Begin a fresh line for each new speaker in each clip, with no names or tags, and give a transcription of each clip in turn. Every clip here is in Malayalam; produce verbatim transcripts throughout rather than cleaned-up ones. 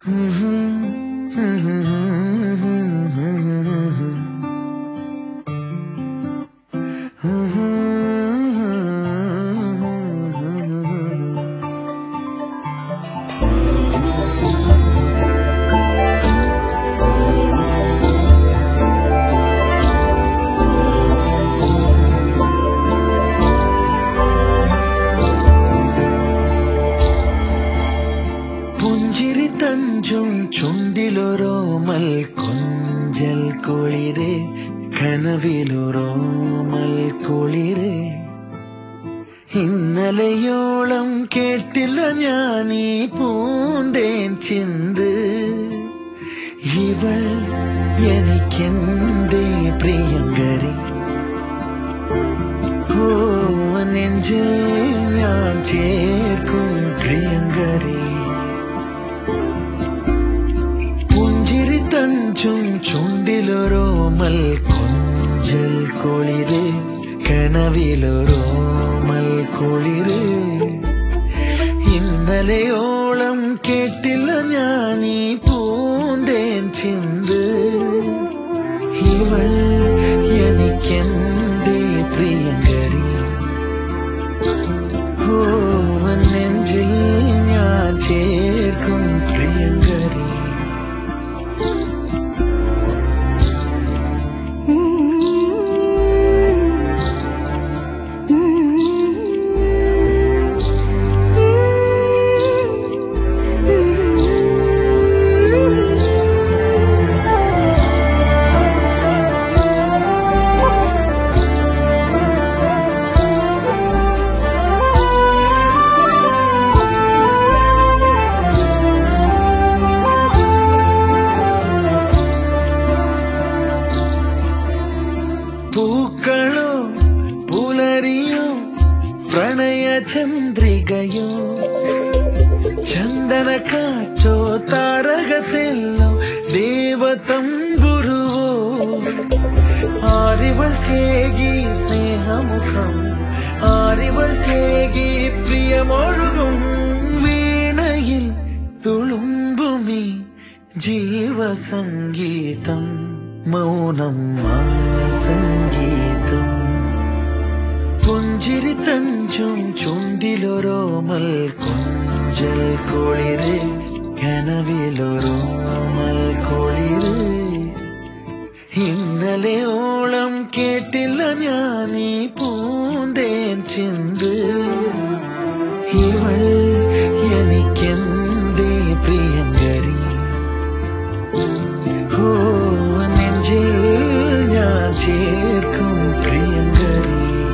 ചുണ്ടിലൊരോമൽ കൊഞ്ചൽ കുളിരേ കനവിലൊരോമൽ കുളിരേ ഇന്നലെയോളം കേട്ടില്ല ഞാനീ പൂന്തേൻ ചിന്ത് ഇവൾ എനിക്കെന്തേ പ്രിയങ്കരി ഓ നെഞ്ചിൽ ഞാൻ ചേർക്കും പ്രിയങ്കരി തഞ്ചും ചുണ്ടിലൊരോമൽ കൊഞ്ചൽ കുളിരേ കനവിലൊരോമൽ കുളിരേ ഇന്നലെയോളം കേട്ടില്ല ഞാനീ പൂന്തേൻ ചിന്ത് ഇവൾ എനിക്കെന്തേ പ്രിയങ്കരി ഓ നെഞ്ചിൽ ഞാൻ ചേർക്കും പ്രിയങ്കരി പൂക്കളോ പുലരിയോ പ്രണയചന്ദ്രികയോ ചന്ദന കാറ്റോ താരകത്തെല്ലോ ദേവതമ്പുരുവോ ആരിവൾ കേകി സ്നേഹമുഖം ആരിവൾ കേകി പ്രിയമൊഴുകും വീണയിൽ തുളുമ്പുമീ ജീവസംഗീതം മൗനം സംഗീതം പുഞ്ചിരി തഞ്ചും ചുണ്ടിലൊരോമൽ കൊഞ്ചൽ കുളിരേ കനവിലൊരോമൽ കുളിരേ ഇന്നലെയോളം കേട്ടില്ല ഞാനീ പൂന്തേൻ ചിന്ത് ഇവൾ എനിക്കെന്തേ പ്രിയങ്കരി ഓ നെഞ്ചിൽ ഞാൻ ചേർക്കും പ്രിയങ്കരി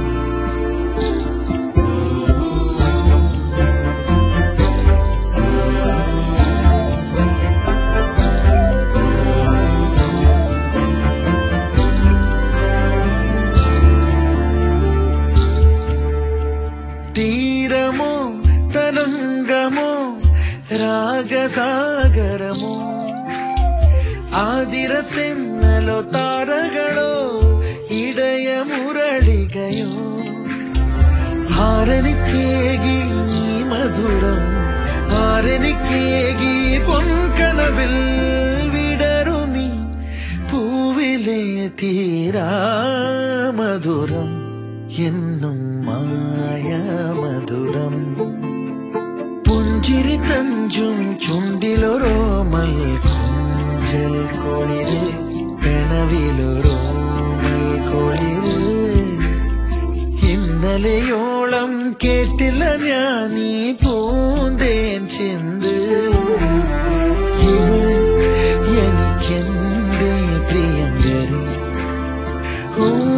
തീരമോ തരംഗമോ രാഗസാഗരമോ ആതിരത്തെന്നലോ താരകളോ ഇടയ മുരളികയോ ആരെനിക്കേകി നീ മധുരം ആരെനിക്കേകി പൊൻകനവിൽ വിടരുമീ പൂവിലെ തീരാ മധുരം എന്നും മായ മധുരം പുഞ്ചിരി തഞ്ചും ചുണ്ടിലൊരോമൽ കൊഞ്ചൽ കുളിരേ കനവിലൊരോമൽ കുളിരേ ഇന്നലെയോളം കേട്ടില്ല ഞാനീ പൂന്തേൻ ചിന്ത് ഇവൾ എനിക്കെന്തേ പ്രിയങ്കരി ഓ